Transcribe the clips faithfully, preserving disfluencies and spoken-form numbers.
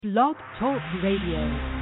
Blog Talk Radio.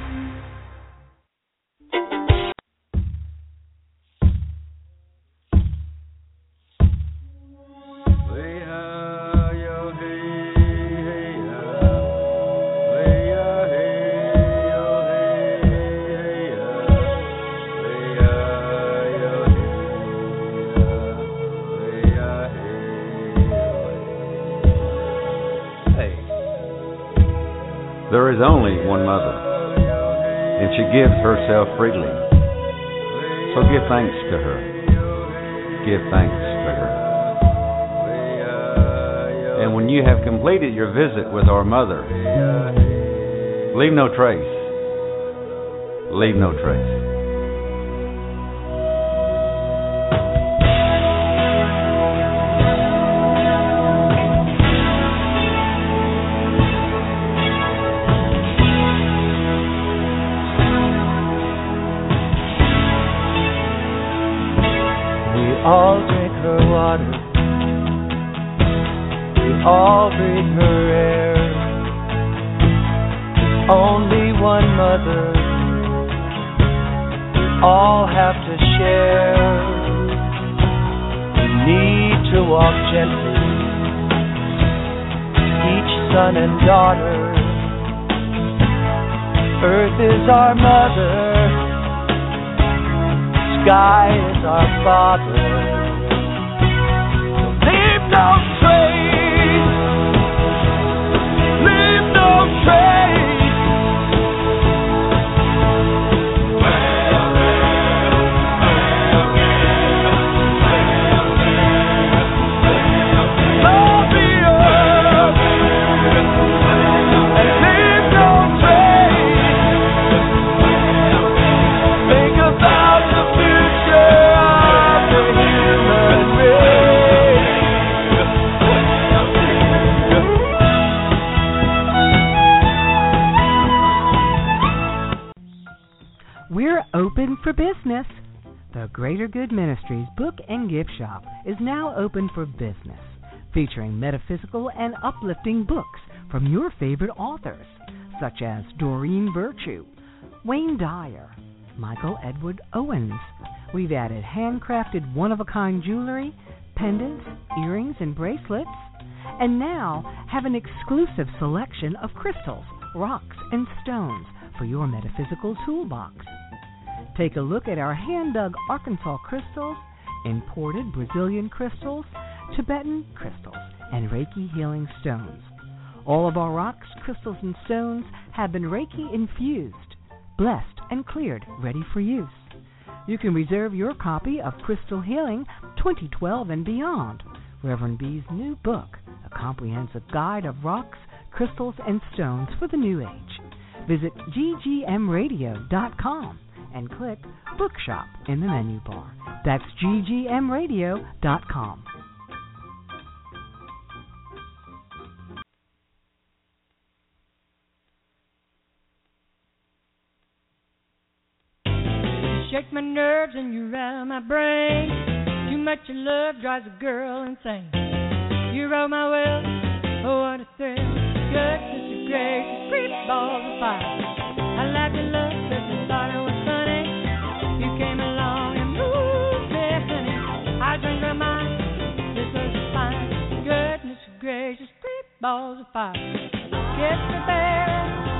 There is only one mother, and she gives herself freely. So give thanks to her. Give thanks to her. And when you have completed your visit with our mother, leave no trace. Leave no trace. All drink her water, we all breathe her air. There's only one mother, we all have to share. We need to walk gently, each son and daughter. Earth is our mother, sky is our father. Leave no trace. Leave no trace. Well, well, well, well, well, I'll be up and leave no trace. Think about the future of the human race. We're open for business. The Greater Good Ministries Book and Gift Shop is now open for business, featuring metaphysical and uplifting books from your favorite authors, such as Doreen Virtue, Wayne Dyer, Michael Edward Owens. We've added handcrafted one-of-a-kind jewelry, pendants, earrings, and bracelets, and now have an exclusive selection of crystals, rocks, and stones for your metaphysical toolbox. Take a look at our hand-dug Arkansas crystals, imported Brazilian crystals, Tibetan crystals, and Reiki healing stones. All of our rocks, crystals, and stones have been Reiki infused, blessed, and cleared, ready for use. You can reserve your copy of Crystal Healing twenty twelve and Beyond, Reverend B's new book, a comprehensive guide of rocks, crystals, and stones for the new age. Visit g g m radio dot com and click Bookshop in the menu bar. That's g g m radio dot com. Shake my nerves and you rattle my brain. Too much of love drives a girl insane. You roll my will, oh what a thrill. Good Sister Grace, creep balls of fire. I laughed at love cause I thought it was funny. You came along and moved me, honey. I drank my mind, this was fine. Goodness gracious, creep balls of fire. Kiss me, baby.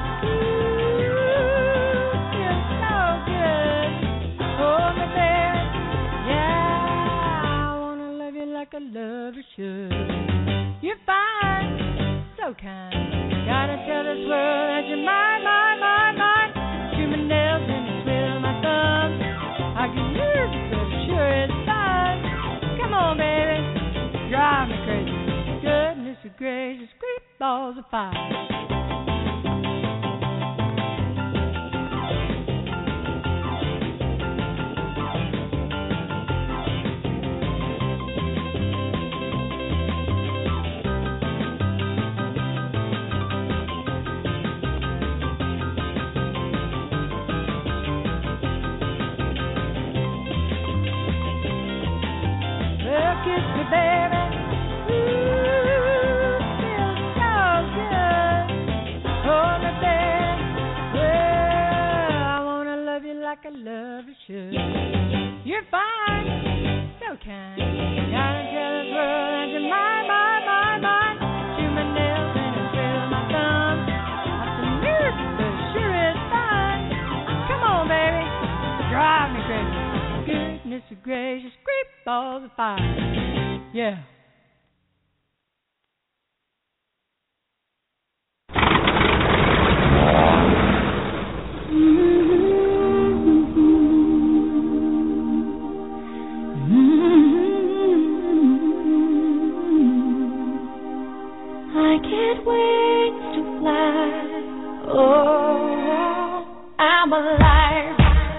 Like a lover should. You're fine, so kind. Gotta tell this world that you're mine, mine, mine, mine. Chew my nails and twiddle my thumbs. I can use it, but sure it's fun. Come on, baby, drive me crazy. Goodness gracious, great balls of fire. Kiss me, baby. Ooh, feels so good. Sister Gracious, great balls of fire. Yeah. I get wings to fly. Oh, I'm alive.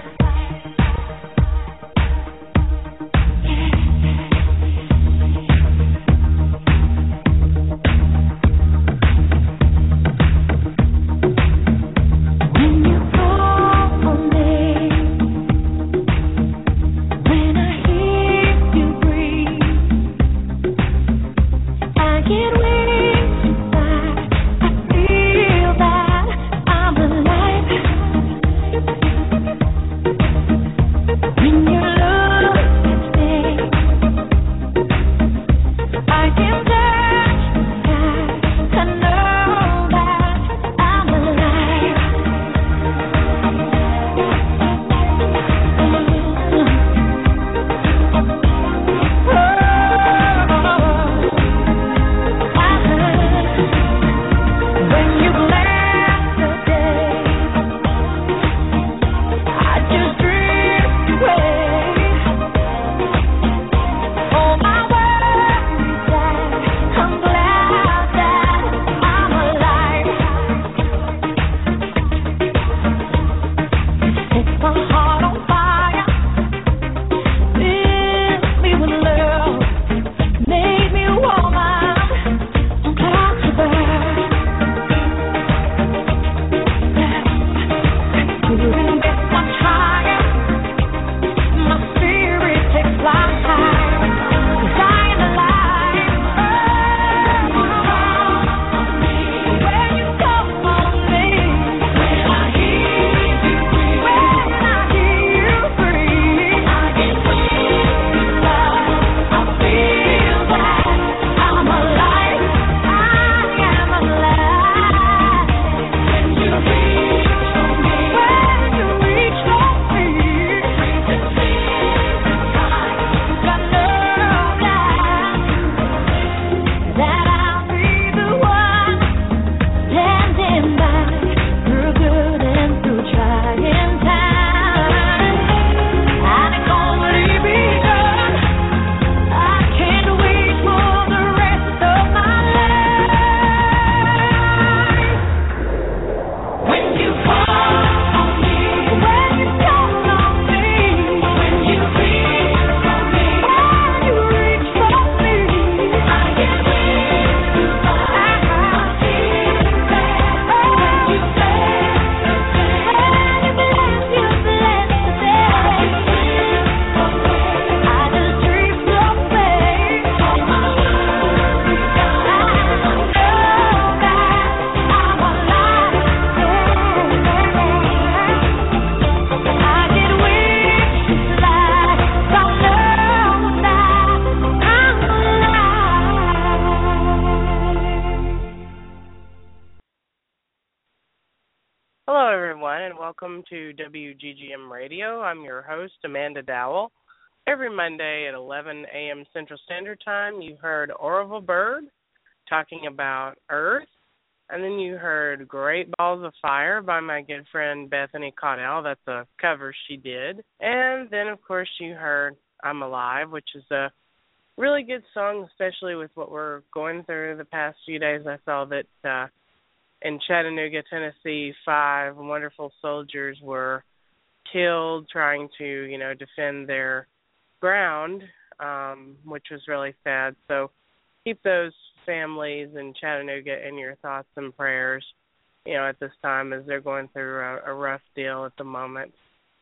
Welcome to W G G M Radio. I'm your host, Amanda Dowell. Every Monday at eleven a.m. Central Standard Time, you heard Orville Bird talking about Earth, and then you heard Great Balls of Fire by my good friend Bethany Caudell. That's a cover she did. And then, of course, you heard I'm Alive, which is a really good song, especially with what we're going through the past few days. I saw that uh, in Chattanooga, Tennessee, five wonderful soldiers were killed trying to, you know, defend their ground, um, which was really sad. So keep those families in Chattanooga in your thoughts and prayers, you know, at this time as they're going through a, a rough deal at the moment.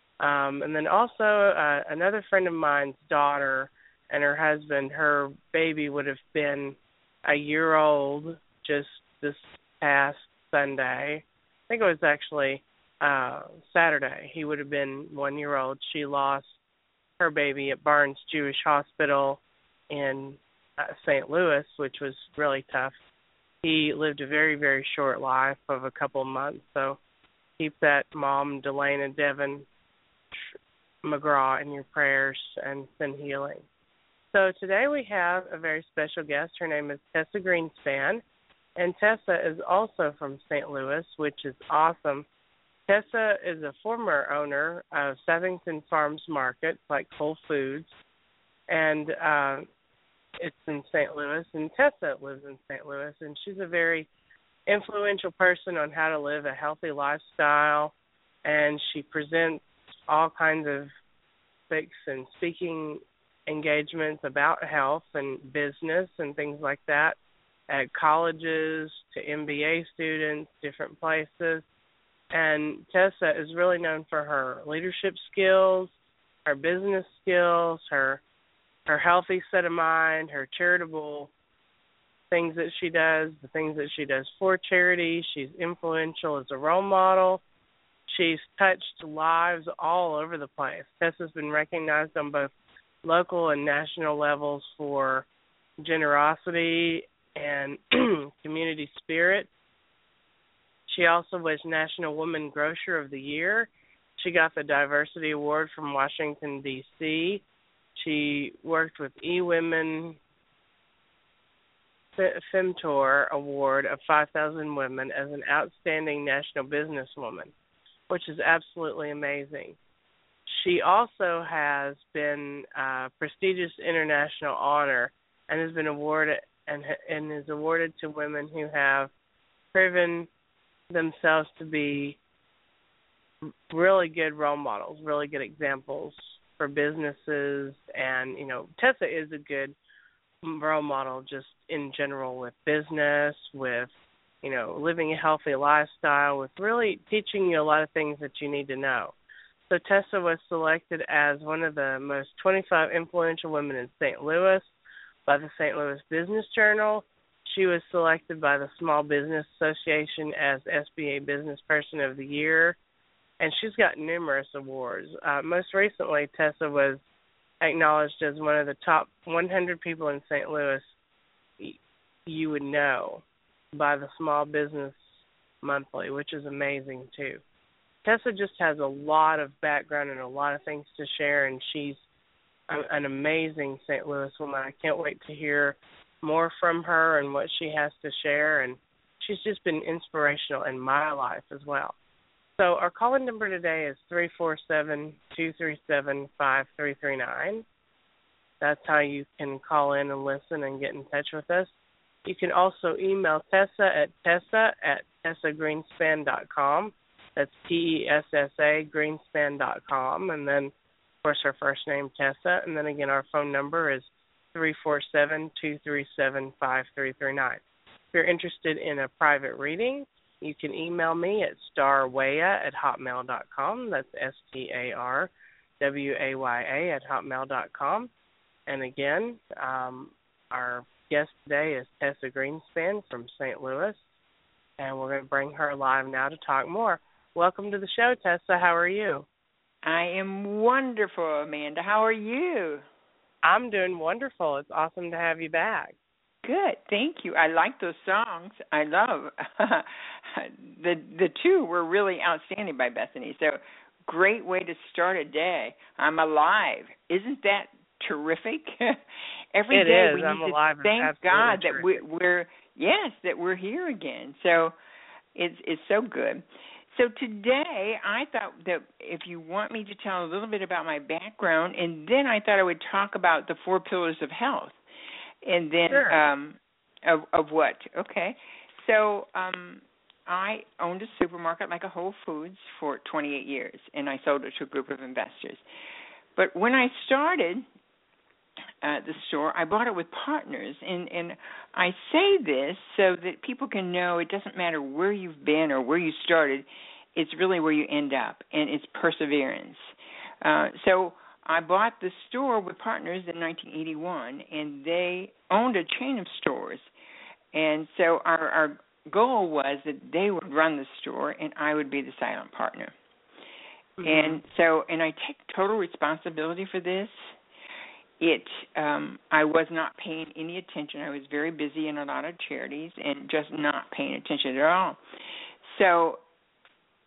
Um, and then also uh, another friend of mine's daughter and her husband, her baby would have been a year old just this past Sunday. I think it was actually uh, Saturday. He would have been one year old. She lost her baby at Barnes Jewish Hospital in uh, Saint Louis, which was really tough. He lived a very, very short life of a couple months. So keep that mom, Delane and Devin, McGraw in your prayers and send healing. So today we have a very special guest. Her name is Tessa Greenspan, and Tessa is also from Saint Louis, which is awesome. Tessa is a former owner of Southington Farms Market, like Whole Foods, and uh, it's in Saint Louis, and Tessa lives in Saint Louis, and she's a very influential person on how to live a healthy lifestyle, and she presents all kinds of speaks and speaking engagements about health and business and things like that at colleges to M B A students, different places. And Tessa is really known for her leadership skills, her business skills, her her healthy set of mind, her charitable things that she does, the things that she does for charity. She's influential as a role model. She's touched lives all over the place. Tessa's been recognized on both local and national levels for generosity and community spirit. She also was National Woman Grocer of the Year. She got the Diversity Award from Washington, D C She worked with eWomen Femtor Award of five thousand women as an outstanding national businesswoman, which is absolutely amazing. She also has been uh, prestigious international honor and has been awarded and, and is awarded to women who have proven themselves to be really good role models, really good examples for businesses. And, you know, Tessa is a good role model just in general with business, with, you know, living a healthy lifestyle, with really teaching you a lot of things that you need to know. So Tessa was selected as one of the most twenty-five influential women in Saint Louis by the Saint Louis Business Journal. She was selected by the Small Business Association as S B A Business Person of the Year, and she's got numerous awards. Uh, most recently, Tessa was acknowledged as one of the top one hundred people in Saint Louis you would know by the Small Business Monthly, which is amazing too. Tessa just has a lot of background and a lot of things to share, and she's an amazing Saint Louis woman. I can't wait to hear more from her and what she has to share, and she's just been inspirational in my life as well. So our call-in number today is three four seven, two three seven, five three three nine. That's how you can call in and listen and get in touch with us. You can also email Tessa at Tessa at Tessa Greenspan dot com. That's T E S S A, Greenspan dot com. And then, of course, her first name, Tessa. And then, again, our phone number is three four seven, two three seven, five three three nine. If you're interested in a private reading, you can email me at starwaya at hotmail dot com. That's S T A R W A Y A at hotmail dot com. And, again, um, our guest today is Tessa Greenspan from Saint Louis, and we're going to bring her live now to talk more. Welcome to the show, Tessa. How are you? I am wonderful, Amanda. How are you? I'm doing wonderful. It's awesome to have you back. Good. Thank you. I like those songs. I love the the two were really outstanding by Bethany. So great way to start a day. I'm alive. Isn't that terrific? Every it day is. we I'm need alive. to thank God terrific. that we, we're yes that we're here again. So it's it's so good. So today, I thought that if you want me to tell a little bit about my background, and then I thought I would talk about the four pillars of health, and then sure. um, of, of what? Okay. So um, I owned a supermarket like a Whole Foods for twenty-eight years, and I sold it to a group of investors. But when I started uh, the store, I bought it with partners, and, and I say this so that people can know it doesn't matter where you've been or where you started, it's really where you end up, and it's perseverance. Uh, so I bought the store with partners in nineteen eighty-one, and they owned a chain of stores. And so our, our goal was that they would run the store, and I would be the silent partner. Mm-hmm. And so, and I take total responsibility for this. It, um, I was not paying any attention. I was very busy in a lot of charities and just not paying attention at all. So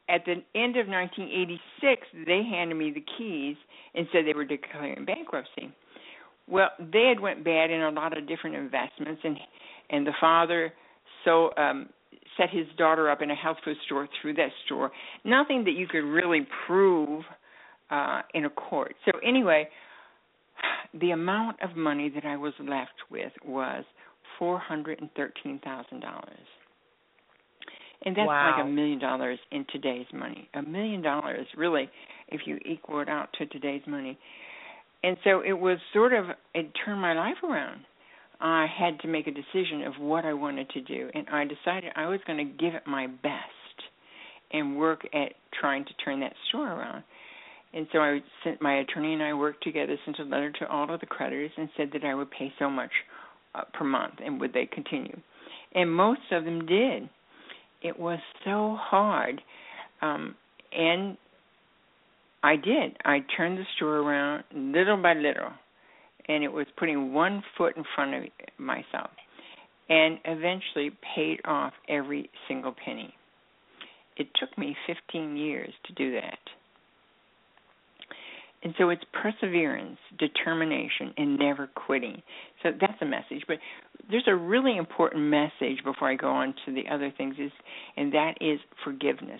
at the end of nineteen eighty-six, they handed me the keys and said they were declaring bankruptcy. Well, they had went bad in a lot of different investments, and and the father so um, set his daughter up in a health food store through that store. Nothing that you could really prove uh, in a court. So anyway, the amount of money that I was left with was four hundred thirteen thousand dollars. And that's wow. like a million dollars in today's money. A million dollars, really, if you equal it out to today's money. And so it was sort of, it turned my life around. I had to make a decision of what I wanted to do, and I decided I was going to give it my best and work at trying to turn that store around. And so I sent my attorney and I worked together, sent a letter to all of the creditors and said that I would pay so much uh, per month, and would they continue. And most of them did. It was so hard, um, and I did. I turned the store around little by little, and it was putting one foot in front of myself, and eventually paid off every single penny. It took me fifteen years to do that. And so it's perseverance, determination, and never quitting. So that's a message. But there's a really important message before I go on to the other things, is, and that is forgiveness.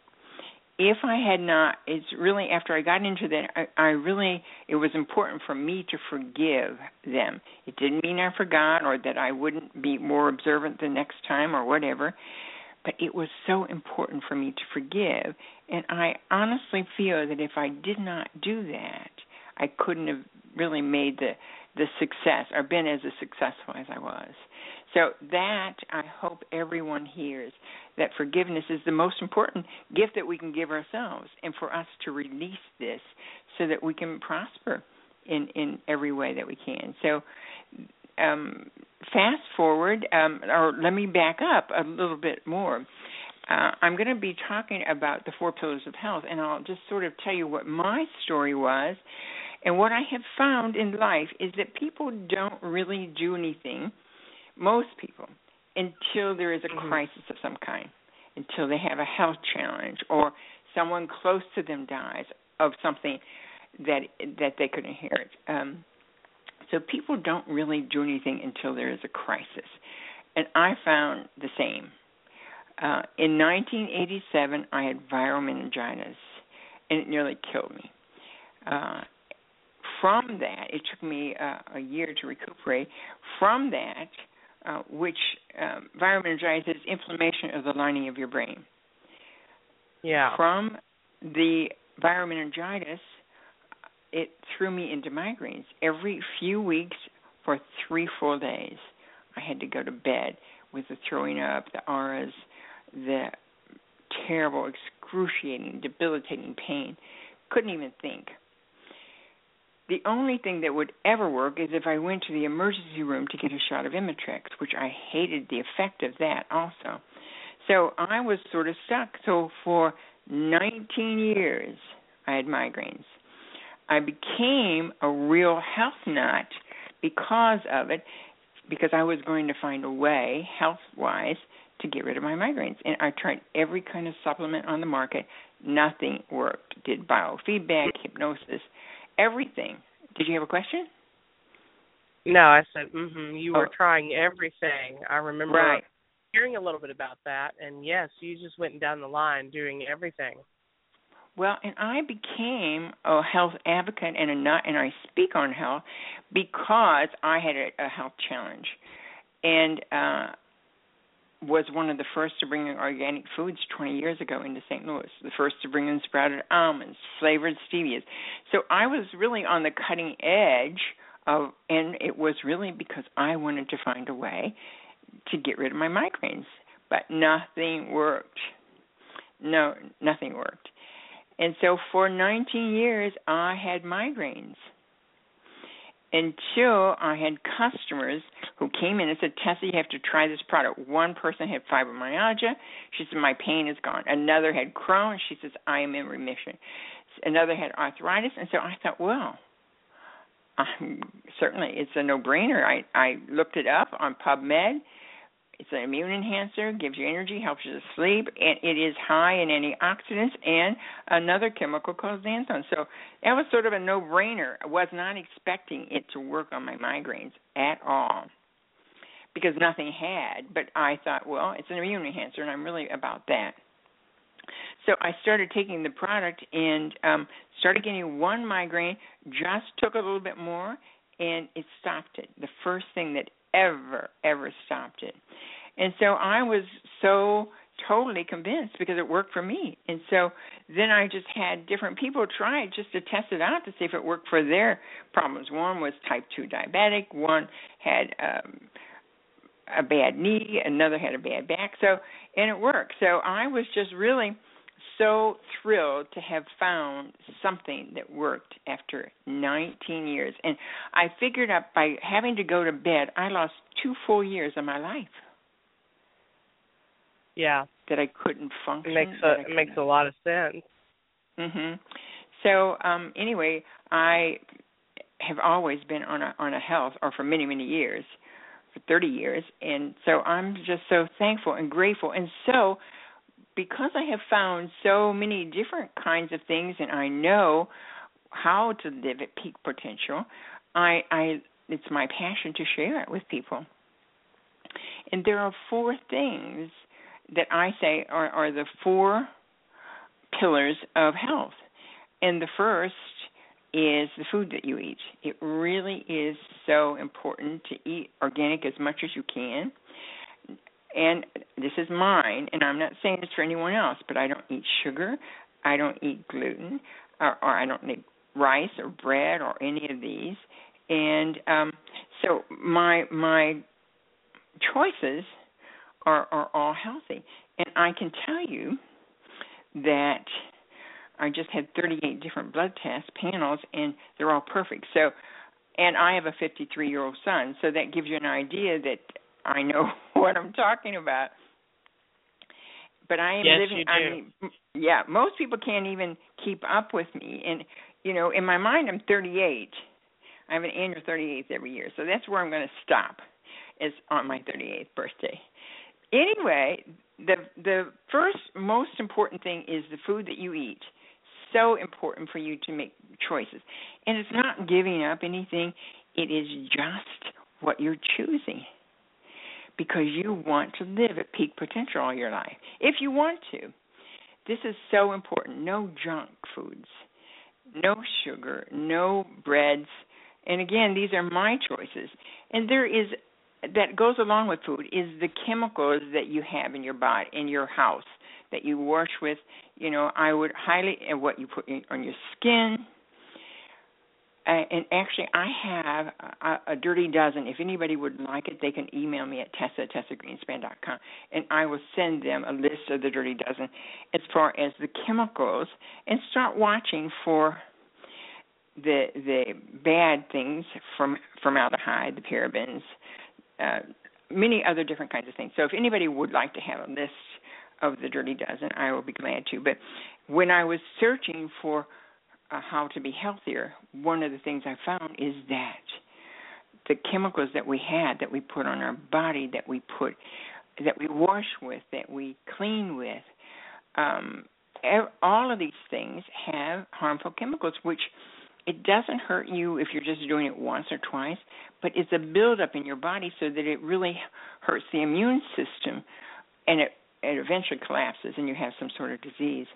If I had not, it's really, after I got into that, I, I really, it was important for me to forgive them. It didn't mean I forgot or that I wouldn't be more observant the next time or whatever, but it was so important for me to forgive. And I honestly feel that if I did not do that, I couldn't have really made the, the success or been as successful as I was. So that, I hope everyone hears, that forgiveness is the most important gift that we can give ourselves, and for us to release this so that we can prosper in, in every way that we can. So um, fast forward, um, or let me back up a little bit more. Uh, I'm going to be talking about the four pillars of health, and I'll just sort of tell you what my story was. And what I have found in life is that people don't really do anything, most people, until there is a mm-hmm. crisis of some kind, until they have a health challenge or someone close to them dies of something that that they could inherit. Um, so people don't really do anything until there is a crisis. And I found the same. Uh, in nineteen eighty-seven, I had viral meningitis, and it nearly killed me. Uh, from that, it took me uh, a year to recuperate. From that, uh, which um, viral meningitis is inflammation of the lining of your brain. Yeah. From the viral meningitis, it threw me into migraines. Every few weeks for three full days, I had to go to bed with the throwing up, the auras, the terrible, excruciating, debilitating pain. Couldn't even think. The only thing that would ever work is if I went to the emergency room to get a shot of Imitrex, which I hated the effect of that also. So I was sort of stuck. So for nineteen years, I had migraines. I became a real health nut because of it, because I was going to find a way, health-wise, to get rid of my migraines. And I tried every kind of supplement on the market. Nothing worked. Did biofeedback, hypnosis, everything. Did you have a question? No, I said, mm-hmm. You were oh. trying everything. I remember right. hearing a little bit about that. And, yes, you just went down the line doing everything. Well, and I became a health advocate and a nut, and I speak on health because I had a, a health challenge, and uh, was one of the first to bring in organic foods twenty years ago into Saint Louis, the first to bring in sprouted almonds, flavored stevias. So I was really on the cutting edge of, and it was really because I wanted to find a way to get rid of my migraines, but nothing worked. No, nothing worked. And so for nineteen years, I had migraines until I had customers who came in and said, Tessa, you have to try this product. One person had fibromyalgia. She said, my pain is gone. Another had Crohn's. She says, I am in remission. Another had arthritis. And so I thought, well, um, certainly it's a no-brainer. I, I looked it up on PubMed. It's an immune enhancer, gives you energy, helps you to sleep, and it is high in antioxidants and another chemical called xanthone. So that was sort of a no-brainer. I was not expecting it to work on my migraines at all because nothing had. But I thought, well, it's an immune enhancer, and I'm really about that. So I started taking the product and um, started getting one migraine, just took a little bit more, and it stopped it. The first thing that ever, ever stopped it. And so I was so totally convinced because it worked for me. And so then I just had different people try it just to test it out to see if it worked for their problems. One was type two diabetic. One had um, a bad knee. Another had a bad back. So, and it worked. So I was just really so thrilled to have found something that worked after nineteen years. And I figured out by having to go to bed, I lost two full years of my life. Yeah. That I couldn't function. It makes a, it makes a lot of sense. Mhm. So um, anyway, I have always been on a on a health, or for many many years, for thirty years, and so I'm just so thankful and grateful. And so, because I have found so many different kinds of things, and I know how to live at peak potential, I, I it's my passion to share it with people. And there are four things that I say are, are the four pillars of health. And the first is the food that you eat. It really is so important to eat organic as much as you can. And this is mine, and I'm not saying this for anyone else, but I don't eat sugar, I don't eat gluten, or, or I don't eat rice or bread or any of these. And um, so my my choices are, are all healthy. And I can tell you that I just had thirty-eight different blood test panels, and they're all perfect. So, and I have a fifty-three-year-old son, so that gives you an idea that I know what I'm talking about. But I am yes, living, you do. I mean, yeah, most people can't even keep up with me. And, you know, in my mind, I'm thirty-eight. I have an annual thirty-eighth every year. So that's where I'm going to stop, is on my thirty-eighth birthday. Anyway, the the first most important thing is the food that you eat. So important for you to make choices. And it's not giving up anything. It is just what you're choosing, because you want to live at peak potential all your life, if you want to. This is so important. No junk foods, no sugar, no breads. And again, these are my choices. And there is, that goes along with food, is the chemicals that you have in your body, in your house, that you wash with. You know, I would highly, and what you put in, on your skin. Uh, and actually, I have a, a dirty dozen. If anybody would like it, they can email me at Tessa at Tessa Greenspan dot com, and I will send them a list of the dirty dozen as far as the chemicals, and start watching for the the bad things, from formaldehyde, the parabens, uh, many other different kinds of things. So if anybody would like to have a list of the dirty dozen, I will be glad to. But when I was searching for Uh, how to be healthier, one of the things I found is that the chemicals that we had, that we put on our body, that we put, that we wash with, that we clean with, um, all of these things have harmful chemicals, which it doesn't hurt you if you're just doing it once or twice, but it's a buildup in your body so that it really hurts the immune system, and it, it eventually collapses and you have some sort of disease.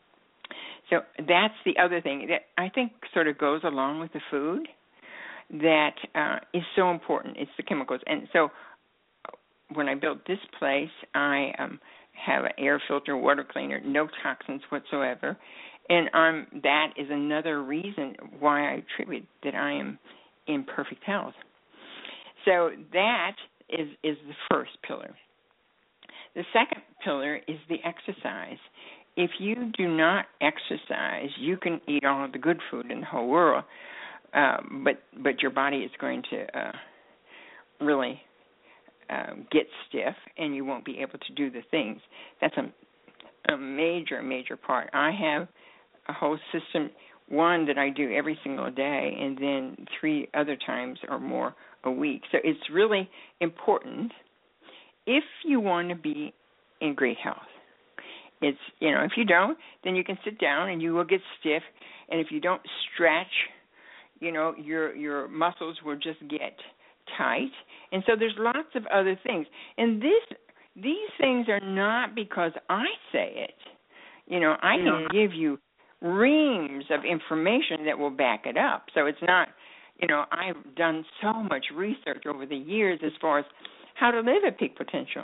So that's the other thing that I think sort of goes along with the food that uh, is so important. It's the chemicals. And so when I built this place, I um, have an air filter, water cleaner, no toxins whatsoever. And um, that is another reason why I attribute that I am in perfect health. So that is, is the first pillar. The second pillar is the exercise. If you do not exercise, you can eat all of the good food in the whole world, um, but but your body is going to uh, really uh, get stiff, and you won't be able to do the things. That's a, a major, major part. I have a whole system, one that I do every single day, and then three other times or more a week. So it's really important if you want to be in great health. It's, you know, if you don't, then you can sit down and you will get stiff. And if you don't stretch, you know, your your muscles will just get tight. And so there's lots of other things. And this these things are not because I say it. You know, I can give you reams of information that will back it up. So it's not, you know, I've done so much research over the years as far as how to live at peak potential.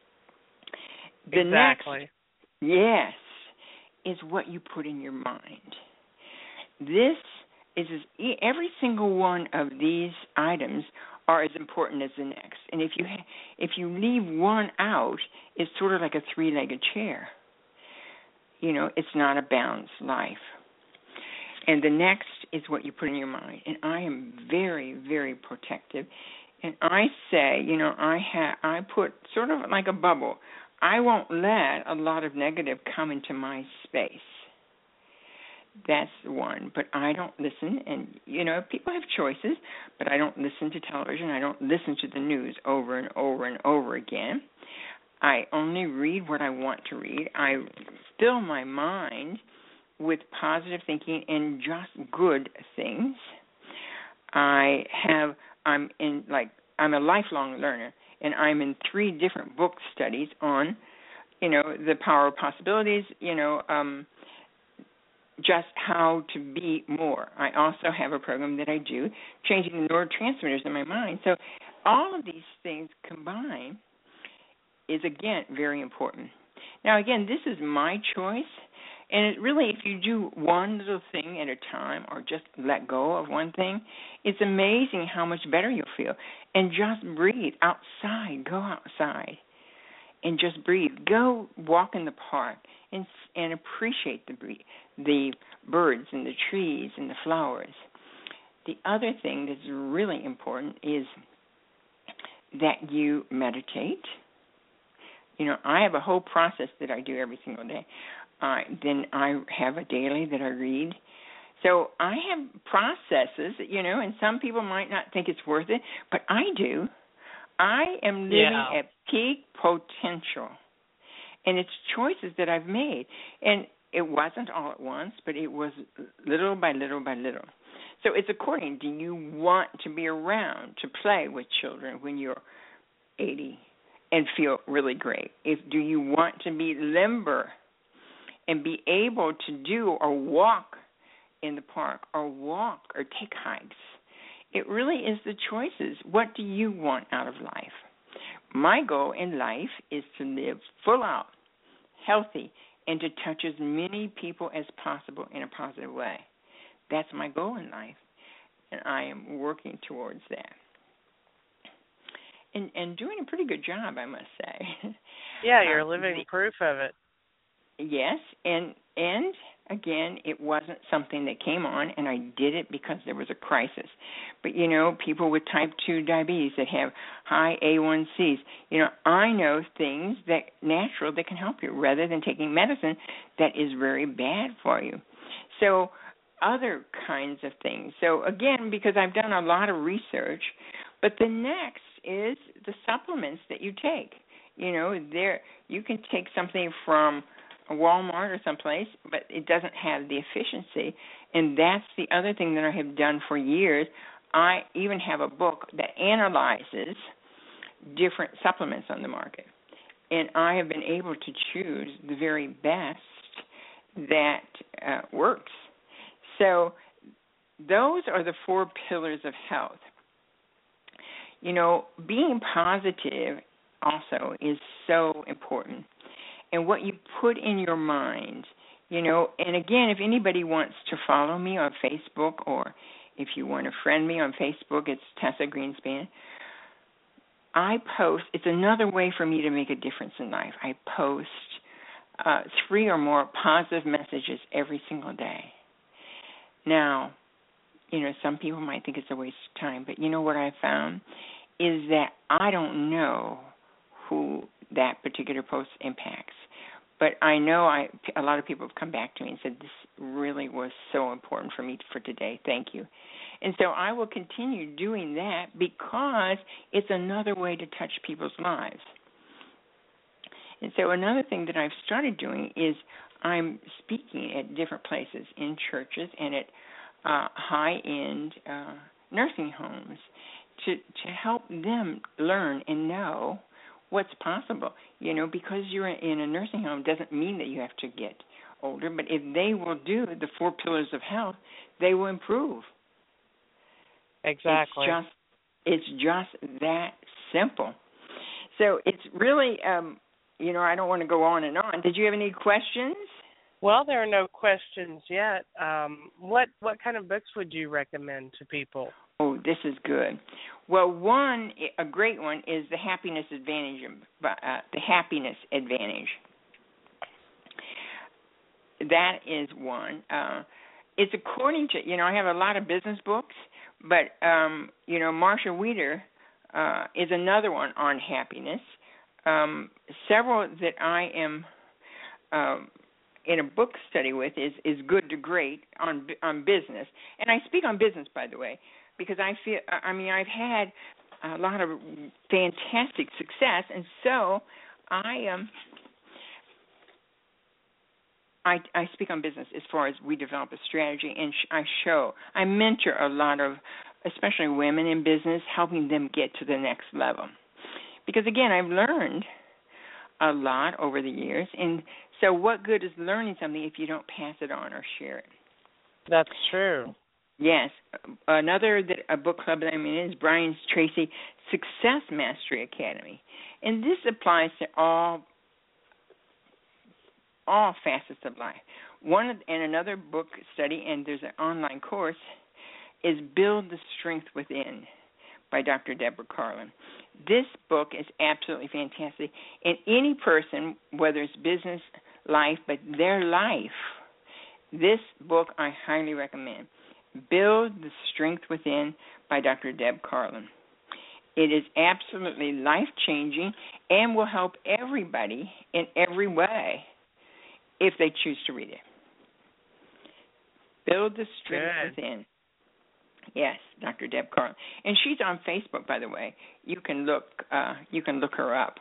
The exactly. Next, yes, is what you put in your mind. This is, is every single one of these items are as important as the next. And if you ha- if you leave one out, it's sort of like a three-legged chair. You know, it's not a balanced life. And the next is what you put in your mind. And I am very, very protective. And I say, you know, I ha- I put sort of like a bubble. I won't let a lot of negative come into my space. That's one. But I don't listen. And, you know, people have choices, but I don't listen to television. I don't listen to the news over and over and over again. I only read what I want to read. I fill my mind with positive thinking and just good things. I have, I'm in, like, I'm a lifelong learner, and I'm in three different book studies on, you know, the power of possibilities, you know, um, just how to be more. I also have a program that I do, changing the neurotransmitters in my mind. So all of these things combined is, again, very important. Now, again, this is my choice, and it really, if you do one little thing at a time or just let go of one thing, it's amazing how much better you'll feel. And just breathe outside. Go outside and just breathe. Go walk in the park and and appreciate the the birds and the trees and the flowers. The other thing that's really important is that you meditate. You know, I have a whole process that I do every single day. Uh, then I have a daily that I read. So I have processes, you know, and some people might not think it's worth it, but I do. I am living yeah. at peak potential, and it's choices that I've made. And it wasn't all at once, but it was little by little by little. So it's according, do you want to be around to play with children when you're eighty? And feel really great? If do you want to be limber and be able to do or walk in the park or walk or take hikes? It really is the choices. What do you want out of life? My goal in life is to live full out, healthy, and to touch as many people as possible in a positive way. That's my goal in life, and I am working towards that. And, and doing a pretty good job, I must say. Yeah, you're uh, living the, proof of it. Yes, and and again, it wasn't something that came on, and I did it because there was a crisis. But, you know, people with type two diabetes that have high A one Cs, you know, I know things that natural that can help you rather than taking medicine that is very bad for you. So other kinds of things. So, again, because I've done a lot of research, but the next is the supplements that you take. You know, there you can take something from a Walmart or someplace, but it doesn't have the efficiency. And that's the other thing that I have done for years. I even have a book that analyzes different supplements on the market. And I have been able to choose the very best that uh, works. So those are the four pillars of health. You know, being positive also is so important. And what you put in your mind, you know, and again, if anybody wants to follow me on Facebook or if you want to friend me on Facebook, it's Tessa Greenspan. I post, it's another way for me to make a difference in life. I post uh, three or more positive messages every single day. Now, you know, some people might think it's a waste of time, but you know what I found is that I don't know who that particular post impacts. But I know I, a lot of people have come back to me and said, this really was so important for me for today. Thank you. And so I will continue doing that because it's another way to touch people's lives. And so another thing that I've started doing is I'm speaking at different places, in churches and at uh, high-end uh, nursing homes, to to help them learn and know what's possible. You know, because you're in a nursing home doesn't mean that you have to get older, but if they will do the four pillars of health, they will improve. Exactly. It's just, it's just that simple. So it's really, um, you know, I don't want to go on and on. Did you have any questions? Well, there are no questions yet. Um, what what kind of books would you recommend to people? Oh, this is good. Well, one, a great one is The Happiness Advantage. Uh, the Happiness Advantage. That is one. Uh, it's according to, you know, I have a lot of business books, but, um, you know, Marsha Weeder uh, is another one on happiness. Um, several that I am um, in a book study with is, is Good to Great on on business. And I speak on business, by the way, because I feel, I mean, I've had a lot of fantastic success, and so I um I, I speak on business as far as we develop a strategy, and sh- I show, I mentor a lot of, especially women in business, helping them get to the next level. Because, again, I've learned a lot over the years, and so what good is learning something if you don't pass it on or share it? That's true. Yes. Another that, a book club that I'm in is Brian Tracy Success Mastery Academy, and this applies to all all facets of life. One and another book study, and there's an online course, is Build the Strength Within by Doctor Deborah Carlin. This book is absolutely fantastic. And any person, whether it's business, life, but their life, this book I highly recommend. Build the Strength Within by Doctor Deb Carlin. It is absolutely life-changing and will help everybody in every way if they choose to read it. Build the Strength Good. Within. Yes, Doctor Deb Carlin. And she's on Facebook, by the way. You can look uh, you can look her up.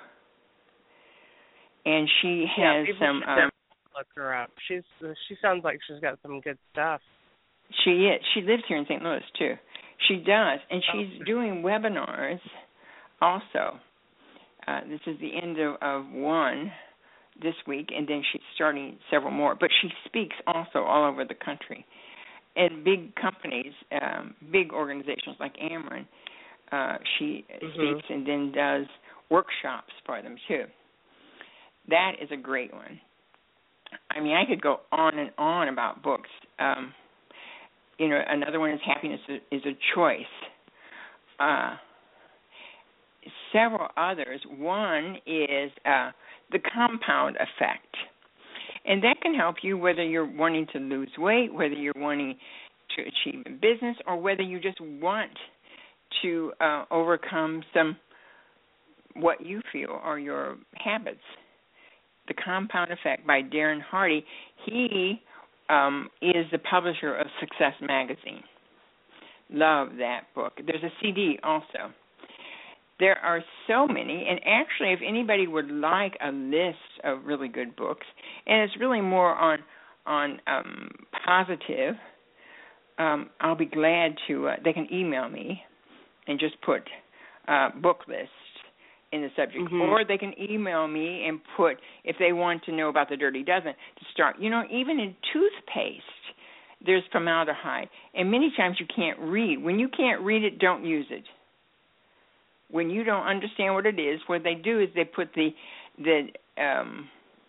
And she has yeah, some should um, look her up. She's she sounds like she's got some good stuff. She is. She lives here in Saint Louis too. She does, and she's Oh. doing webinars also. Uh, this is the end of, of one this week, and then she's starting several more. But she speaks also all over the country. And big companies, um, big organizations like Ameren, uh, she mm-hmm. speaks and then does workshops for them too. That is a great one. I mean, I could go on and on about books. Um, you know, another one is Happiness is a Choice. Uh, several others. One is uh, The Compound Effect. And that can help you whether you're wanting to lose weight, whether you're wanting to achieve in business, or whether you just want to uh, overcome some what you feel are your habits. The Compound Effect by Darren Hardy. He um, is the publisher of Success Magazine. Love that book. There's a C D also. There are so many, and actually if anybody would like a list of really good books, and it's really more on on um, positive, um, I'll be glad to, uh, they can email me and just put uh, book list in the subject. Mm-hmm. Or they can email me and put, if they want to know about the Dirty Dozen, to start. You know, even in toothpaste, there's formaldehyde, and many times you can't read. When you can't read it, don't use it. When you don't understand what it is, what they do is they put the the um,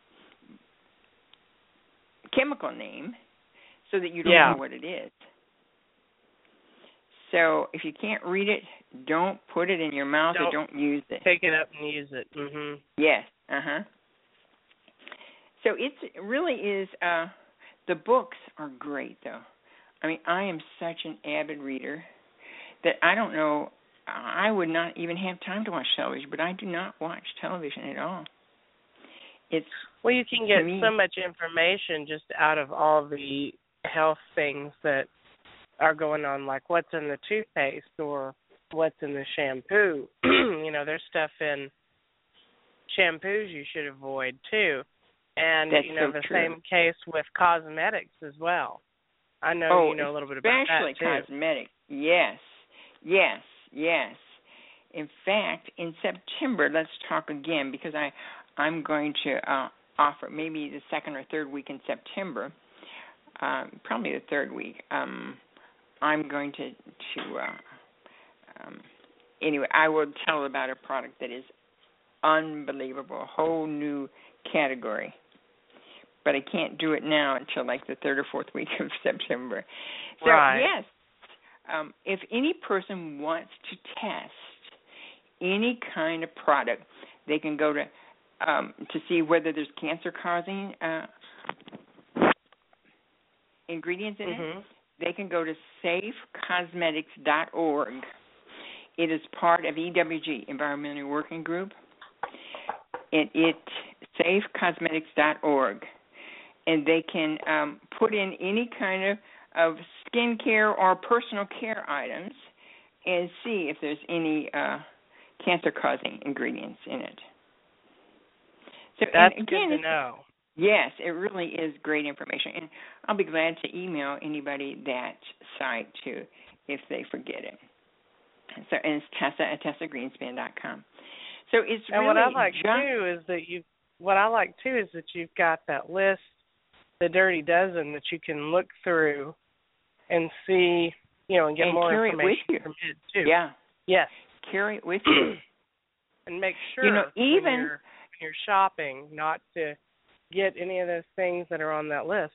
chemical name so that you don't yeah. know what it is. So if you can't read it, don't put it in your mouth don't or don't use it. Take it up and use it. Mm-hmm. Yes. Uh-huh. So it's, it really is, uh, the books are great, though. I mean, I am such an avid reader that I don't know, I would not even have time to watch television, but I do not watch television at all. It's well, you can get me, so much information just out of all the health things that are going on, like what's in the toothpaste or what's in the shampoo. You know, there's stuff in shampoos you should avoid too. And That's you know so the true. same case with cosmetics as well. I know oh, you know a little bit about that especially too. cosmetics. Yes, yes, yes. In fact, in September, let's talk again because I, I'm going to uh, offer maybe the second or third week in September, um, probably the third week. Um, I'm going to to uh, um, anyway. I will tell about a product that is unbelievable, a whole new category. But I can't do it now until like the third or fourth week of September. So right. yes, um, if any person wants to test any kind of product, they can go to um, to see whether there's cancer-causing uh, ingredients in mm-hmm. it. They can go to safe cosmetics dot org. It is part of E W G, Environmental Working Group. It, it safe cosmetics dot org, and they can um, put in any kind of, of skincare or personal care items and see if there's any uh, cancer-causing ingredients in it. So, That's and again, good to know. Yes, it really is great information, and I'll be glad to email anybody that site too if they forget it. So, and it's Tessa at Tessa Greenspan dot com. So it's and really what I like just, too is that you. What I like too is that you've got that list, the Dirty Dozen, that you can look through and see, you know, and get and more carry information it with you. from it too. Yeah. Yes. Carry it with you. And make sure you know, even when you're, when you're shopping not to get any of those things that are on that list.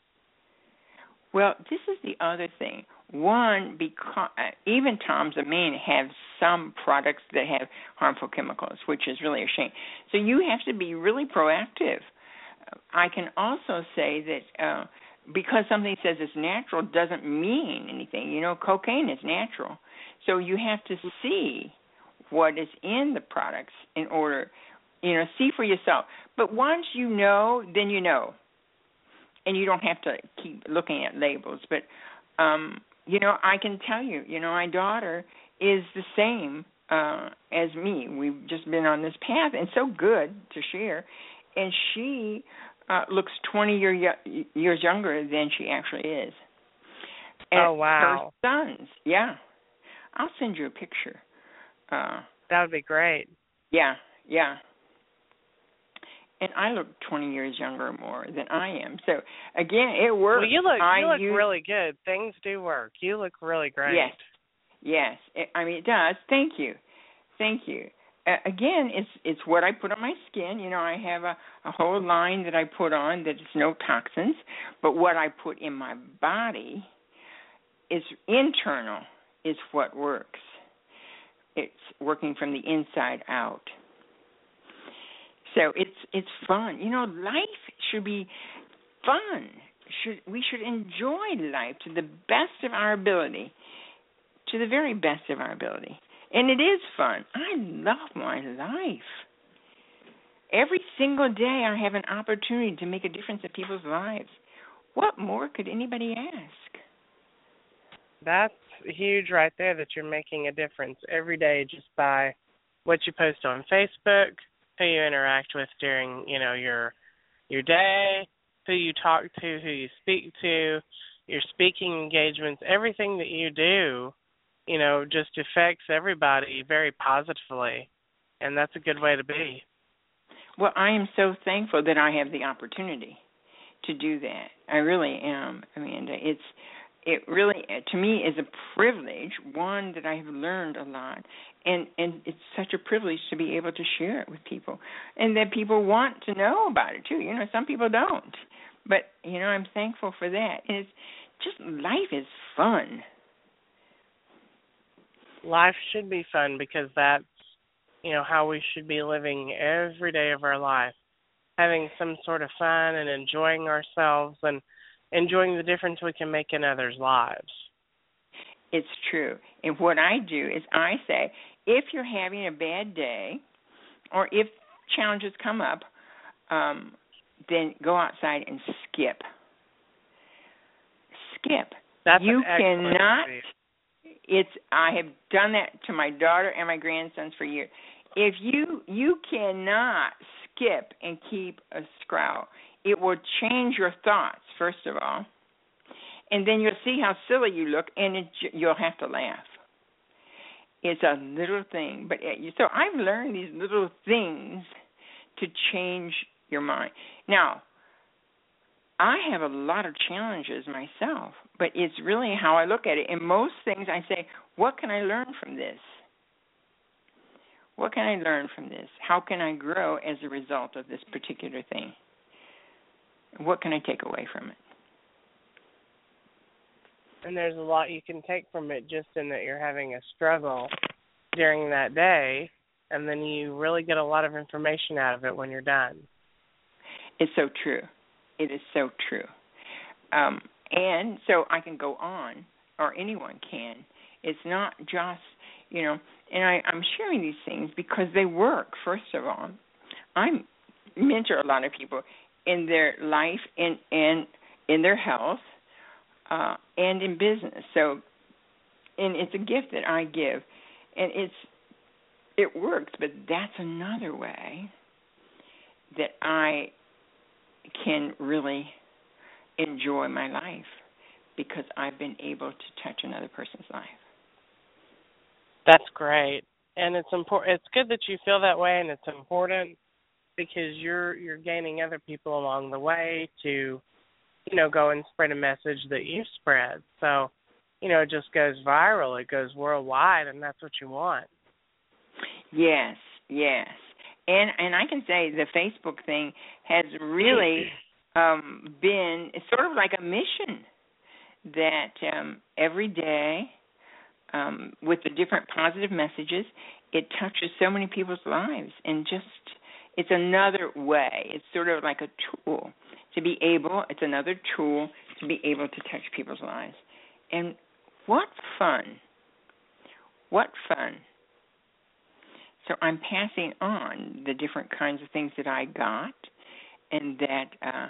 Well, this is the other thing. One, because uh, even Tom's of Maine have some products that have harmful chemicals, which is really a shame. So you have to be really proactive. I can also say that uh, because something says it's natural doesn't mean anything. You know, cocaine is natural. So you have to see what is in the products in order, you know, see for yourself. But once you know, then you know. And you don't have to keep looking at labels. But, um, you know, I can tell you, you know, my daughter is the same uh, as me. We've just been on this path, and so good to share. And she uh, looks twenty year, years younger than she actually is. And oh, wow. Her sons, yeah. I'll send you a picture. Uh, that would be great. Yeah, yeah. And I look twenty years younger or more than I am. So, again, it works. Well, you look, I you look use, really good. Things do work. You look really great. Yes, yes. It, I mean, it does. Thank you. Thank you. Uh, again, it's it's what I put on my skin. You know, I have a, a whole line that I put on that is no toxins. But what I put in my body is internal, is what works. It's working from the inside out. So it's it's fun. You know, life should be fun. Should we should enjoy life to the best of our ability, to the very best of our ability. And it is fun. I love my life. Every single day I have an opportunity to make a difference in people's lives. What more could anybody ask? That's huge right there, that you're making a difference every day just by what you post on Facebook, who you interact with during, you know, your your day, who you talk to, who you speak to, your speaking engagements, everything that you do, you know, just affects everybody very positively, and that's a good way to be. Well, I am so thankful that I have the opportunity to do that. I really am, Amanda. It's it really, to me, is a privilege, one that I have learned a lot, and, and it's such a privilege to be able to share it with people, and that people want to know about it, too. You know, some people don't, but, you know, I'm thankful for that. And it's just, life is fun. Life should be fun because that's, you know, how we should be living every day of our life, having some sort of fun and enjoying ourselves and enjoying the difference we can make in others' lives. It's true. And what I do is I say, if you're having a bad day or if challenges come up, um, then go outside and skip. Skip. That's you an excellent cannot. idea. It's. I have done that to my daughter and my grandsons for years. if you you cannot skip and keep a scrowl. It will change your thoughts, first of all, and then you'll see how silly you look, and it, you'll have to laugh. It's a little thing, but it, so I've learned these little things to change your mind. Now, I have a lot of challenges myself, but it's really how I look at it. In most things, I say, what can I learn from this? What can I learn from this? How can I grow as a result of this particular thing? What can I take away from it? And there's a lot you can take from it just in that you're having a struggle during that day, and then you really get a lot of information out of it when you're done. It's so true. It is so true. Um, and so I can go on, or anyone can. It's not just, you know, and I, I'm sharing these things because they work, first of all. I mentor a lot of people in their life and in, in, in their health uh, and in business. So, and it's a gift that I give, and it's it works, but that's another way that I can really enjoy my life because I've been able to touch another person's life. That's great, and it's important. It's good that you feel that way, and it's important because you're you're gaining other people along the way to, you know, go and spread a message that you spread. So, you know, it just goes viral. It goes worldwide, and that's what you want. Yes, yes. And and I can say the Facebook thing has really um, been it's sort of like a mission that um, every day um, with the different positive messages, it touches so many people's lives. And just it's another way. It's sort of like a tool to be able, it's another tool to be able to touch people's lives. And what fun. What fun. So I'm passing on the different kinds of things that I got and that, uh,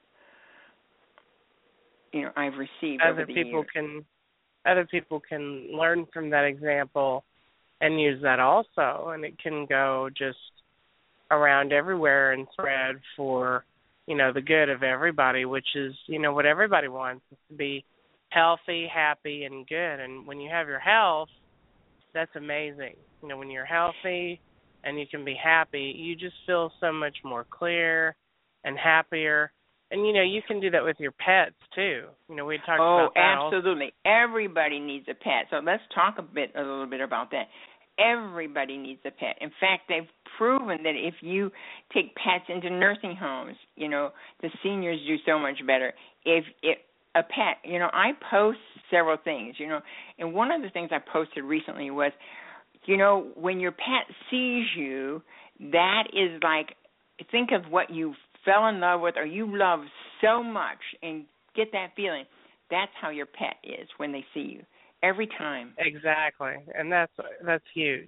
you know, I've received other over the people years. Can, other people can learn from that example and use that also, and it can go just around everywhere and spread for, you know, the good of everybody, which is, you know, what everybody wants is to be healthy, happy, and good. And when you have your health, that's amazing. You know, when you're healthy and you can be happy, you just feel so much more clear and happier. And, you know, you can do that with your pets, too. You know, we talked oh, about that. Oh, absolutely. Everybody needs a pet. So let's talk a bit, a little bit about that. Everybody needs a pet. In fact, they've proven that if you take pets into nursing homes, you know, the seniors do so much better. If it, a pet, you know, I post several things, you know, and one of the things I posted recently was, you know, when your pet sees you, that is like, think of what you fell in love with or you love so much and get that feeling. That's how your pet is when they see you, every time. Exactly, and that's that's huge.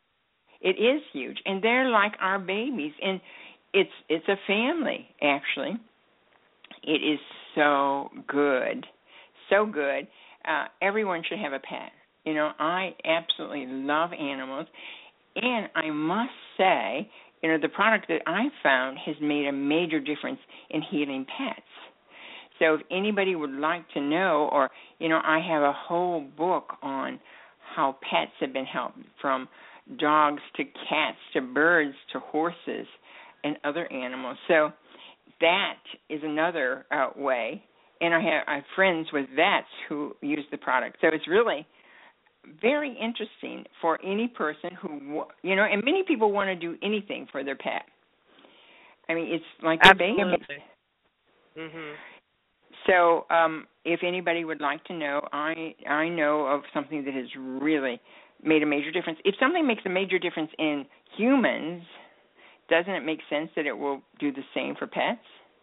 It is huge, and they're like our babies, and it's it's a family, actually. It is so good, so good. Uh, everyone should have a pet. You know, I absolutely love animals, and I must say, you know, the product that I found has made a major difference in healing pets. So if anybody would like to know, or, you know, I have a whole book on how pets have been helped, from dogs to cats to birds to horses and other animals. So that is another uh, way. And I have, I have friends with vets who use the product. So it's really very interesting for any person who, you know, and many people want to do anything for their pet. I mean, it's like a baby. Mm-hmm. So um, if anybody would like to know, I I know of something that has really made a major difference. If something makes a major difference in humans, doesn't it make sense that it will do the same for pets?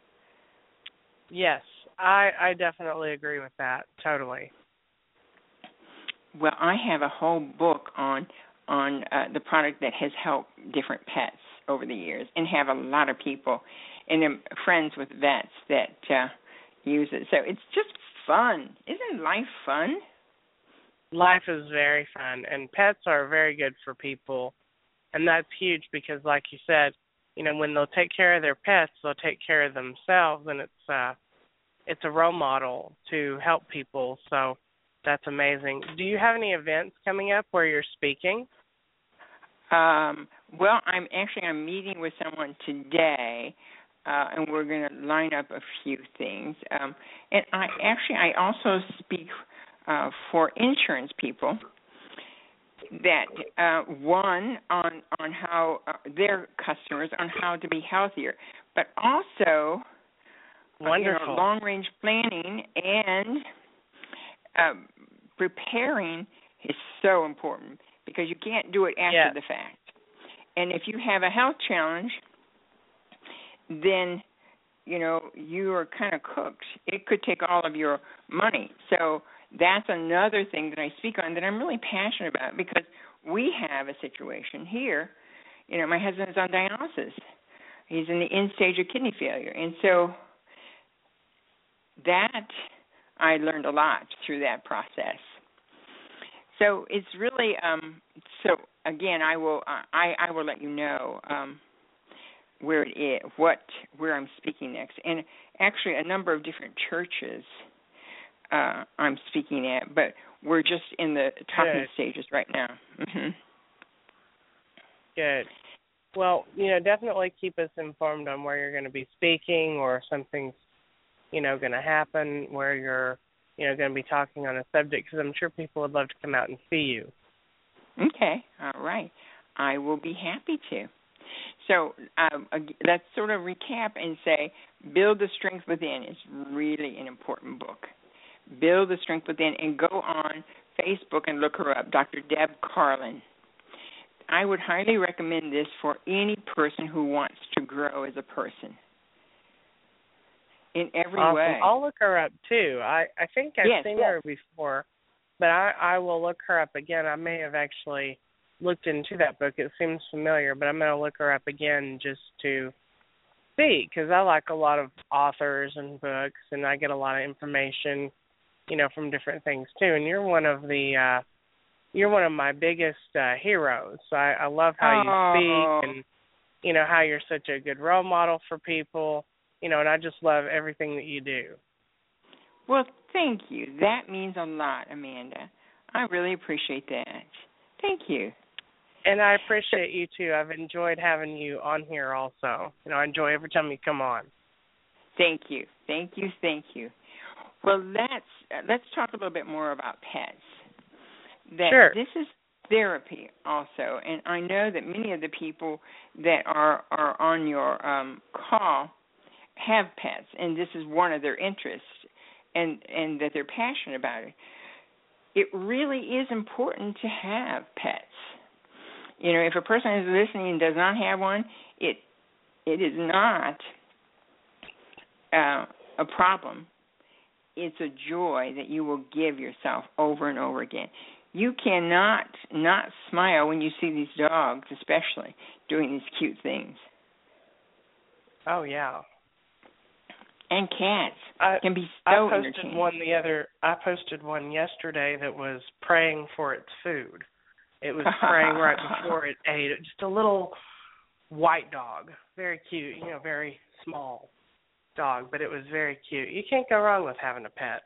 Yes, I, I definitely agree with that, totally. Well, I have a whole book on on uh, the product that has helped different pets over the years, and have a lot of people and I'm friends with vets that uh, use it. So it's just fun. Isn't life fun? Life is very fun, and pets are very good for people And that's huge because, like you said, you know, when they'll take care of their pets, they'll take care of themselves, and it's uh, it's a role model to help people. So that's amazing. Do you have any events coming up where you're speaking? Um, well, I'm actually I'm meeting with someone today, uh, and we're going to line up a few things. Um, and I actually I also speak uh, for insurance people. That uh, one on on how uh, their customers on how to be healthier, but also uh, you know, long range planning and uh, preparing is so important because you can't do it after yes. the fact. And if you have a health challenge, then you know you are kind of cooked. It could take all of your money. So that's another thing that I speak on that I'm really passionate about because we have a situation here. You know, my husband is on dialysis. He's in the end stage of kidney failure. And so that, I learned a lot through that process. So it's really, um, so again, I will I, I will let you know um, where it is, what, where I'm speaking next. And actually a number of different churches Uh, I'm speaking at, but we're just in the talking Good. stages right now. Mm-hmm. Good. Well, you know, definitely keep us informed on where you're going to be speaking or if something's, you know, going to happen where you're, you know, going to be talking on a subject because I'm sure people would love to come out and see you. Okay. All right. I will be happy to. So um, let's sort of recap and say Build the Strength Within is really an important book. Build the Strength Within, and go on Facebook and look her up, Doctor Deb Carlin. I would highly recommend this for any person who wants to grow as a person in every awesome. way. I'll look her up, too. I, I think I've yes, seen yes. her before, but I, I will look her up again. I may have actually looked into that book. It seems familiar, but I'm going to look her up again just to see because I like a lot of authors and books, and I get a lot of information you know, from different things too. And you're one of the, uh, you're one of my biggest uh, heroes. So I, I love how oh. you speak and, you know, how you're such a good role model for people, you know, and I just love everything that you do. Well, thank you. That means a lot, Amanda. I really appreciate that. Thank you. And I appreciate you too. I've enjoyed having you on here also. You know, I enjoy every time you come on. Thank you. Thank you. Thank you. Well, let's uh, let's talk a little bit more about pets. That sure. This is therapy also, and I know that many of the people that are, are on your um, call have pets, and this is one of their interests, and, and that they're passionate about it. It really is important to have pets. You know, if a person is listening and does not have one, it it is not uh, a problem. It's a joy that you will give yourself over and over again. You cannot not smile when you see these dogs, especially, doing these cute things. Oh, yeah. And cats I, can be so I posted entertaining. one the other. I posted one yesterday that was praying for its food. It was praying right before it ate it. Just a little white dog, very cute. You know, very small dog, but it was very cute. You can't go wrong with having a pet.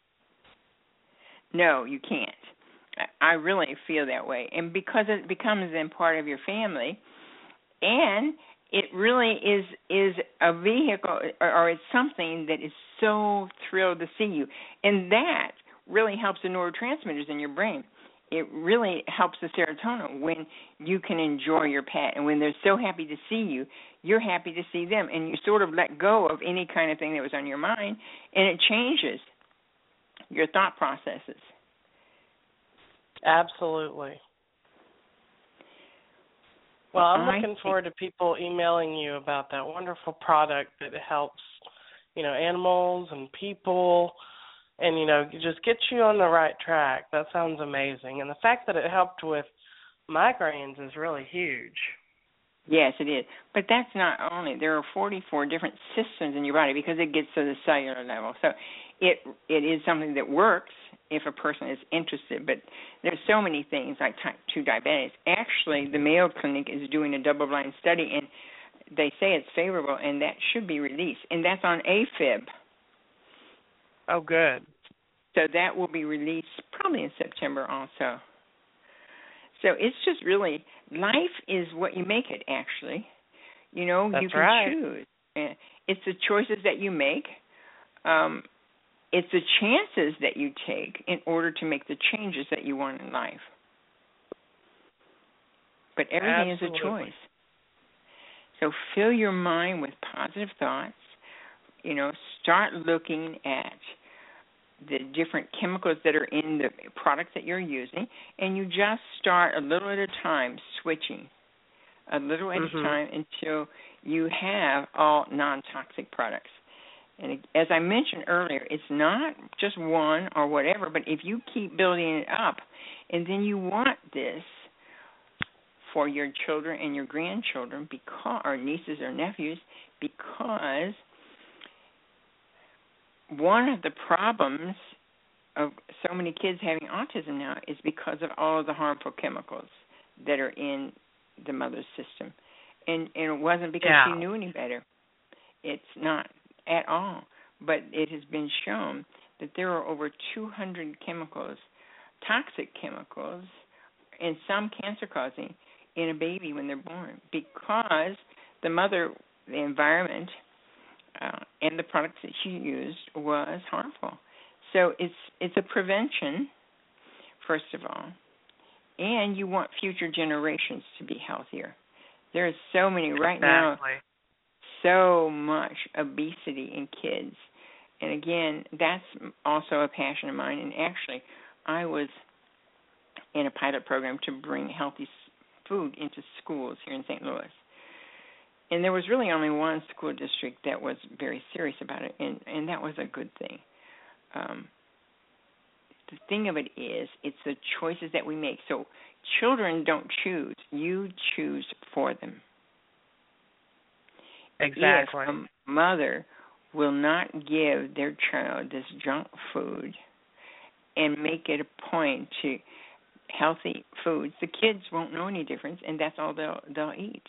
No, you can't. I really feel that way. And because it becomes then part of your family, and it really is is a vehicle, or, or it's something that is so thrilled to see you. And that really helps the neurotransmitters in your brain. It really helps the serotonin when you can enjoy your pet. And when they're so happy to see you, you're happy to see them. And you sort of let go of any kind of thing that was on your mind, and it changes your thought processes. Absolutely. Well, I'm I looking forward to people emailing you about that wonderful product that helps, you know, animals and people and, you know, just get you on the right track. That sounds amazing. And the fact that it helped with migraines is really huge. Yes, it is. But that's not only. There are forty-four different systems in your body because it gets to the cellular level. So it it is something that works if a person is interested. But there's so many things like type two diabetes. Actually, the Mayo Clinic is doing a double-blind study, and they say it's favorable, and that should be released. And that's on AFib. Oh, good. So that will be released probably in September also. So it's just really, life is what you make it, actually. You know, That's you can right. choose. It's the choices that you make. Um, it's the chances that you take in order to make the changes that you want in life. But everything Absolutely. is a choice. So fill your mind with positive thoughts. You know, start looking at the different chemicals that are in the products that you're using, and you just start a little at a time switching, a little at mm-hmm. a time until you have all non-toxic products. And as I mentioned earlier, it's not just one or whatever, but if you keep building it up, and then you want this for your children and your grandchildren, because, or nieces or nephews, because one of the problems of so many kids having autism now is because of all of the harmful chemicals that are in the mother's system. And, and it wasn't because yeah. she knew any better. It's not at all. But it has been shown that there are over two hundred chemicals, toxic chemicals, and some cancer-causing, in a baby when they're born, because the mother, the environment, uh, and the products that she used was harmful. So it's it's a prevention, first of all, and you want future generations to be healthier. There's so many right exactly. now, so much obesity in kids. And again, that's also a passion of mine. And actually, I was in a pilot program to bring healthy food into schools here in Saint Louis. And there was really only one school district that was very serious about it, and, and that was a good thing. Um, the thing of it is, it's the choices that we make. So children don't choose. You choose for them. Exactly. If a mother will not give their child this junk food and make it a point to healthy foods, the kids won't know any difference, and that's all they'll they'll eat.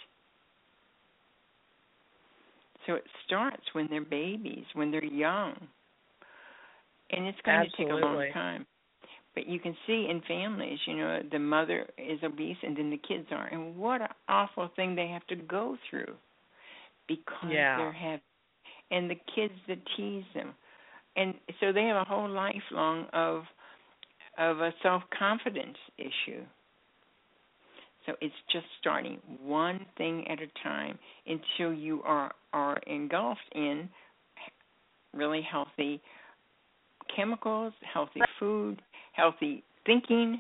So it starts when they're babies, when they're young, and it's going Absolutely. to take a long time. But you can see in families, you know, the mother is obese and then the kids are, and what an awful thing they have to go through because yeah. they're heavy, and the kids that tease them, and so they have a whole lifelong of of a self-confidence issue. So it's just starting one thing at a time until you are, are engulfed in really healthy chemicals, healthy food, healthy thinking.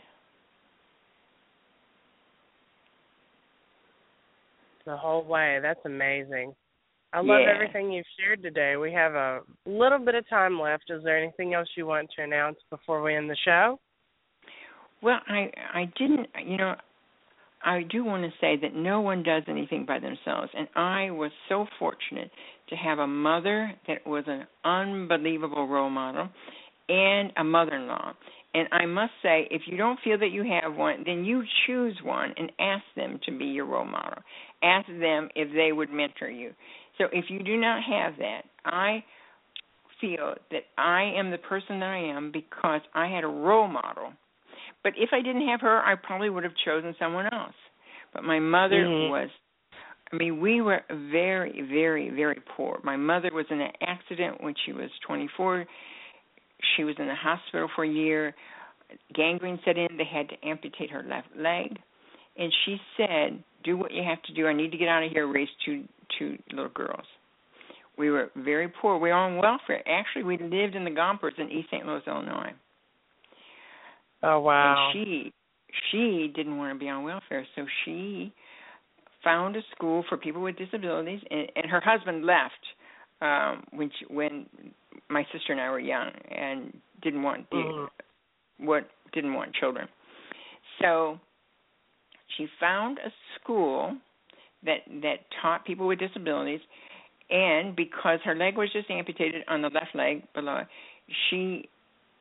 The whole way. That's amazing. I love yeah. everything you've shared today. We have a little bit of time left. Is there anything else you want to announce before we end the show? Well, I I didn't, you know, I do want to say that no one does anything by themselves, and I was so fortunate to have a mother that was an unbelievable role model and a mother-in-law. And I must say, if you don't feel that you have one, then you choose one and ask them to be your role model. Ask them if they would mentor you. So if you do not have that, I feel that I am the person that I am because I had a role model. But if I didn't have her, I probably would have chosen someone else. But my mother mm-hmm. was, I mean, we were very, very, very poor. My mother was in an accident when she was twenty-four. She was in the hospital for a year. Gangrene set in. They had to amputate her left leg. And she said, do what you have to do. I need to get out of here, raise two, two little girls. We were very poor. We were on welfare. Actually, we lived in the Gompers in East Saint Louis, Illinois. Oh, wow. And she she didn't want to be on welfare, so she found a school for people with disabilities, and, and her husband left um, when she, when my sister and I were young and didn't want the, mm-hmm. what didn't want children. So she found a school that that taught people with disabilities, and because her leg was just amputated on the left leg below, she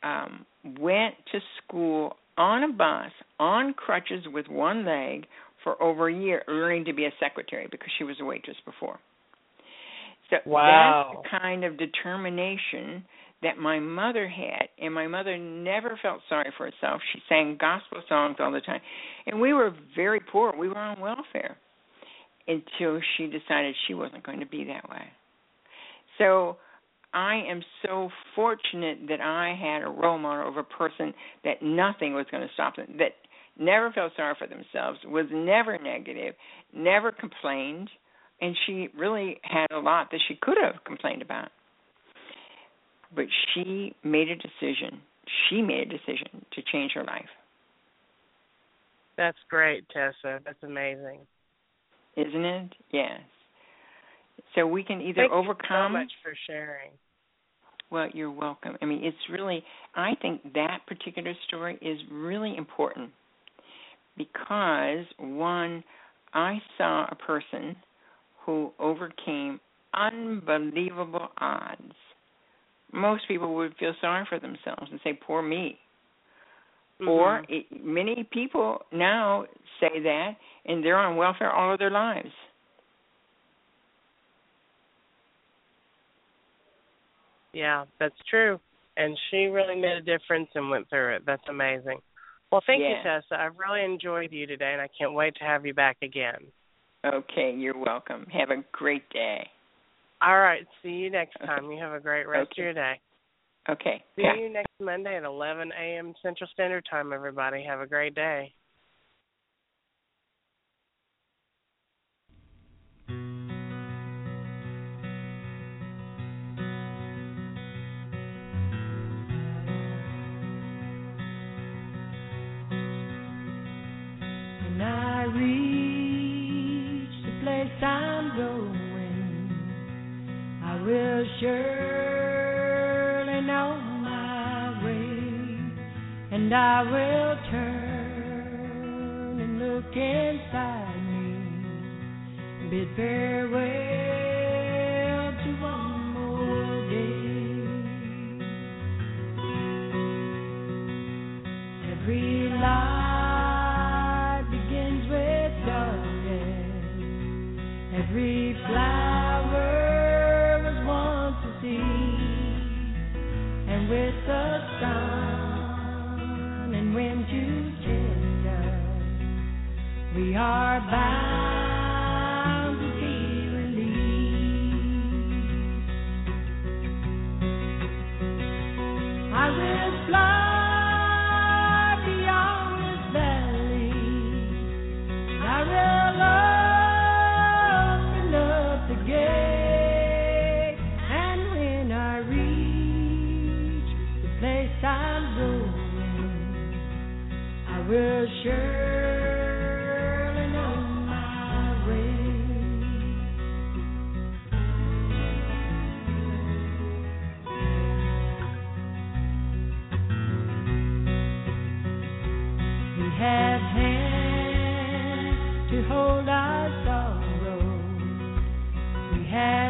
um, went to school on a bus, on crutches with one leg, for over a year, learning to be a secretary because she was a waitress before. So wow. that's the kind of determination that my mother had, and my mother never felt sorry for herself. She sang gospel songs all the time. And we were very poor. We were on welfare until she decided she wasn't going to be that way. So I am so fortunate that I had a role model of a person that nothing was going to stop them, that never felt sorry for themselves, was never negative, never complained, and she really had a lot that she could have complained about. But she made a decision. She made a decision to change her life. That's great, Tessa. That's amazing. Isn't it? Yes. So we can either Thank overcome. Thank you so much for sharing. Well, you're welcome. I mean, it's really, I think that particular story is really important because, one, I saw a person who overcame unbelievable odds. Most people would feel sorry for themselves and say, poor me. Mm-hmm. Or it, many people now say that, and they're on welfare all of their lives. Yeah, that's true. And she really made a difference and went through it. That's amazing. Well, thank yeah. you, Tessa. I've really enjoyed you today, and I can't wait to have you back again. Okay, you're welcome. Have a great day. All right, see you next time. You have a great rest okay. of your day. Okay. See yeah. you next Monday at eleven a.m. Central Standard Time, everybody. Have a great day. When I reach the place I'm going, I will surely know my way, and I will turn and look inside me, bid farewell to one more day. Every life begins with darkness. Every flower was once a seed, and with the sun and wind to test us, we are bound to be released. I will fly beyond this valley. I will open up the gate, and when I reach the place I'm going, I will surely know my way. We have hands to hold our sorrow. We have